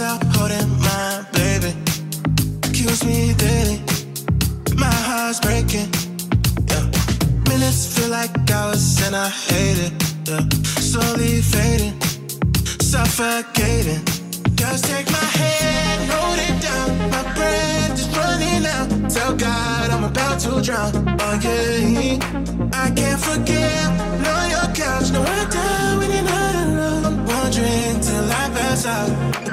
stop holding my baby. Accuse me daily. My heart's breaking. Yeah. Minutes feel like hours and I hate it. Yeah. Slowly fading, suffocating. Just take my hand, hold it down. My breath is running out. Tell God I'm about to drown. Oh yeah, I can't forget. On your couch, no one time when you're not alone. I'm wandering till I pass out.